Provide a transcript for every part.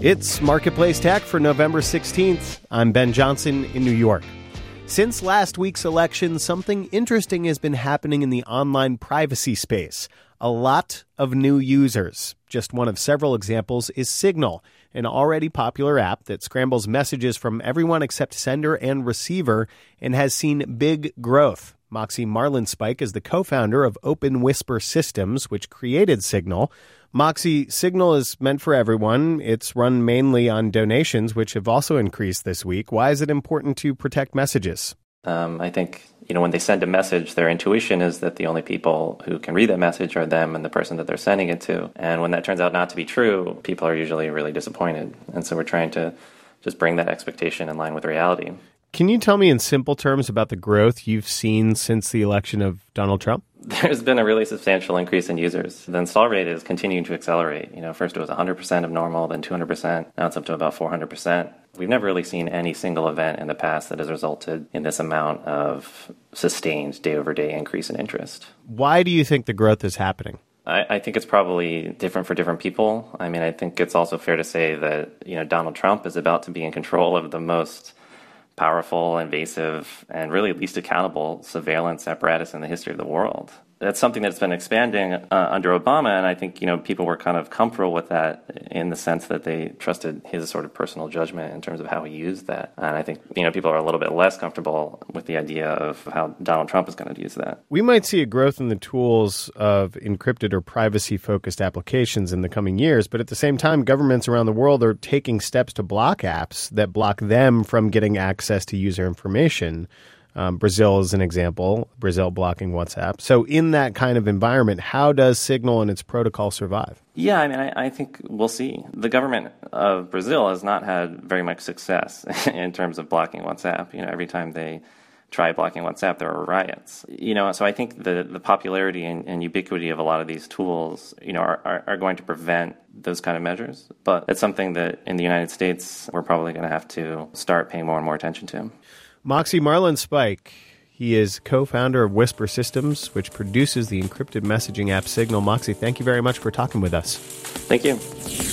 It's Marketplace Tech for November 16th. I'm Ben Johnson in New York. Since last week's election, something interesting has been happening in the online privacy space. A lot of new users. Just one of several examples is Signal, an already popular app that scrambles messages from everyone except sender and receiver and has seen big growth. Moxie Marlinspike is the co-founder of Open Whisper Systems, which created Signal. Moxie, Signal is meant for everyone. It's run mainly on donations, which have also increased this week. Why is it important to protect messages? I think, when they send a message, their intuition is that the only people who can read that message are them and the person that they're sending it to. And when that turns out not to be true, people are usually really disappointed. And so we're trying to just bring that expectation in line with reality. Can you tell me in simple terms about the growth you've seen since the election of Donald Trump? There's been a really substantial increase in users. The install rate is continuing to accelerate. First it was 100% of normal, then 200%. Now it's up to about 400%. We've never really seen any single event in the past that has resulted in this amount of sustained day-over-day increase in interest. Why do you think the growth is happening? I think it's probably different for different people. I think it's also fair to say that, Donald Trump is about to be in control of the most powerful, invasive, and really least accountable surveillance apparatus in the history of the world. That's something that's been expanding under Obama, and I think, people were kind of comfortable with that in the sense that they trusted his sort of personal judgment in terms of how he used that. And I think, people are a little bit less comfortable with the idea of how Donald Trump is going to use that. We might see a growth in the tools of encrypted or privacy-focused applications in the coming years, but at the same time, governments around the world are taking steps to block apps that block them from getting access to user information. Brazil is an example, Brazil blocking WhatsApp. So in that kind of environment, how does Signal and its protocol survive? Yeah, I think we'll see. The government of Brazil has not had very much success in terms of blocking WhatsApp. Every time they try blocking WhatsApp, there are riots. So I think the popularity and ubiquity of a lot of these tools, are going to prevent those kind of measures. But it's something that in the United States, we're probably going to have to start paying more and more attention to. Moxie Marlinspike, he is co-founder of Whisper Systems, which produces the encrypted messaging app Signal. Moxie, thank you very much for talking with us. Thank you.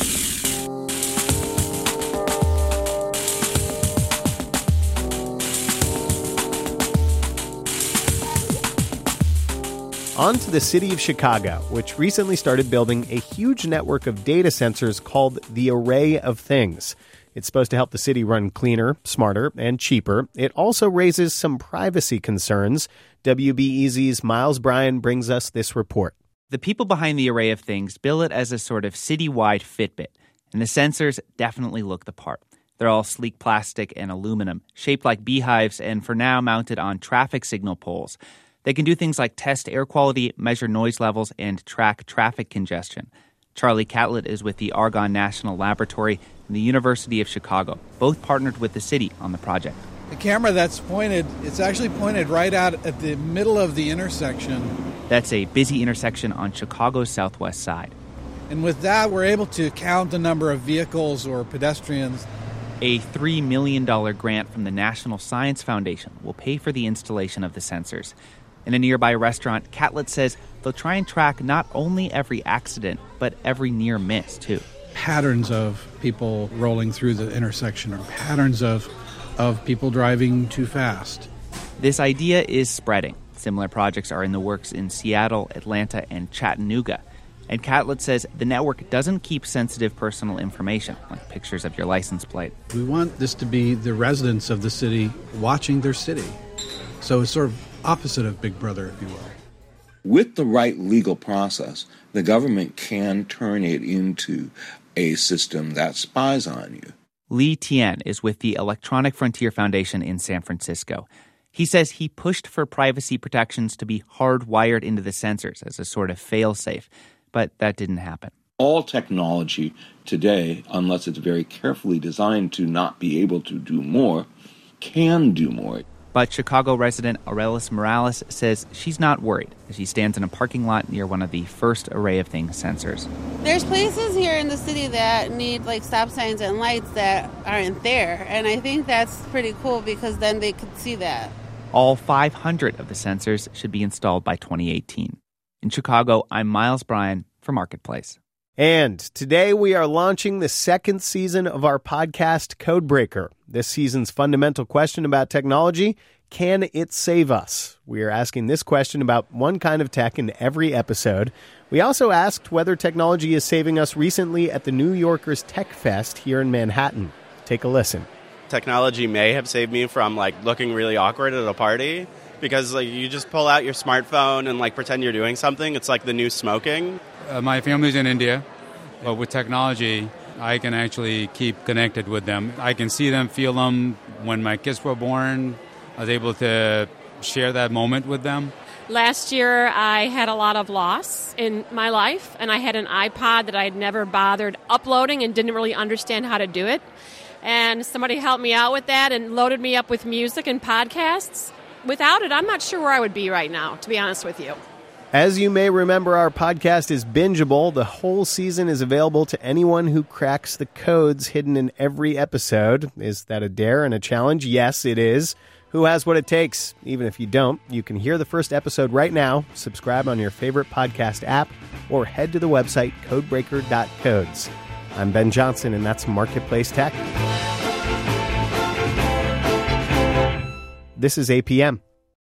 On to the city of Chicago, which recently started building a huge network of data sensors called the Array of Things. It's supposed to help the city run cleaner, smarter, and cheaper. It also raises some privacy concerns. WBEZ's Miles Bryan brings us this report. The people behind the Array of Things bill it as a sort of citywide Fitbit, and the sensors definitely look the part. They're all sleek plastic and aluminum, shaped like beehives, and for now mounted on traffic signal poles. They can do things like test air quality, measure noise levels, and track traffic congestion. Charlie Catlett is with the Argonne National Laboratory and the University of Chicago, both partnered with the city on the project. The camera that's pointed, it's actually pointed right out at the middle of the intersection. That's a busy intersection on Chicago's southwest side. And with that, we're able to count the number of vehicles or pedestrians. A $3 million grant from the National Science Foundation will pay for the installation of the sensors. In a nearby restaurant, Catlett says they'll try and track not only every accident, but every near miss, too. Patterns of people rolling through the intersection or patterns of people driving too fast. This idea is spreading. Similar projects are in the works in Seattle, Atlanta, and Chattanooga. And Catlett says the network doesn't keep sensitive personal information, like pictures of your license plate. We want this to be the residents of the city watching their city. So it's sort of opposite of Big Brother, if you will. With the right legal process, the government can turn it into a system that spies on you. Lee Tien is with the Electronic Frontier Foundation in San Francisco. He says he pushed for privacy protections to be hardwired into the sensors as a sort of fail-safe, but that didn't happen. All technology today, unless it's very carefully designed to not be able to do more, can do more. But Chicago resident Aurelis Morales says she's not worried as she stands in a parking lot near one of the first Array of Things sensors. There's places here in the city that need stop signs and lights that aren't there. And I think that's pretty cool because then they could see that. All 500 of the sensors should be installed by 2018. In Chicago, I'm Miles Bryan for Marketplace. And today we are launching the second season of our podcast, Codebreaker. This season's fundamental question about technology: can it save us? We are asking this question about one kind of tech in every episode. We also asked whether technology is saving us recently at the New Yorker's Tech Fest here in Manhattan. Take a listen. Technology may have saved me from looking really awkward at a party, because you just pull out your smartphone and pretend you're doing something. It's like the new smoking. My family's in India, but with technology, I can actually keep connected with them. I can see them, feel them. When my kids were born, I was able to share that moment with them. Last year, I had a lot of loss in my life, and I had an iPod that I had never bothered uploading and didn't really understand how to do it. And somebody helped me out with that and loaded me up with music and podcasts. Without it, I'm not sure where I would be right now, to be honest with you. As you may remember, our podcast is bingeable. The whole season is available to anyone who cracks the codes hidden in every episode. Is that a dare and a challenge? Yes, it is. Who has what it takes? Even if you don't, you can hear the first episode right now, subscribe on your favorite podcast app, or head to the website codebreaker.codes. I'm Ben Johnson, and that's Marketplace Tech. This is APM.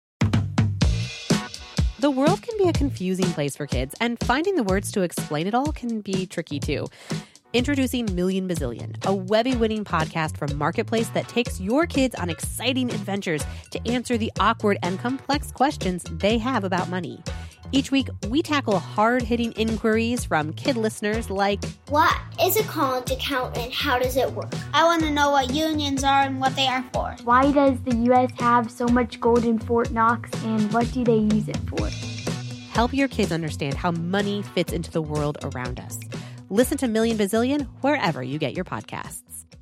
The world can be a confusing place for kids, and finding the words to explain it all can be tricky too. Introducing Million Bazillion, a Webby-winning podcast from Marketplace that takes your kids on exciting adventures to answer the awkward and complex questions they have about money. Each week, we tackle hard-hitting inquiries from kid listeners like, what is a college account and how does it work? I want to know what unions are and what they are for. Why does the U.S. have so much gold in Fort Knox, and what do they use it for? Help your kids understand how money fits into the world around us. Listen to Million Bazillion wherever you get your podcasts.